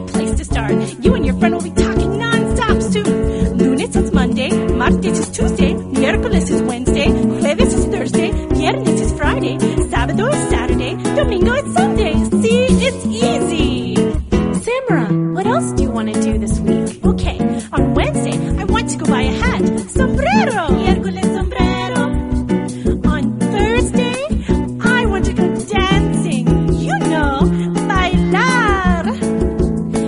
great place to start. You and your friend will be talking non-stop soon. Lunes is Monday, martes is Tuesday, miércoles is Wednesday, jueves is Thursday, viernes is Friday, sábado is Saturday, domingo is Sunday. See, it's easy. Samara, what else do you want to do this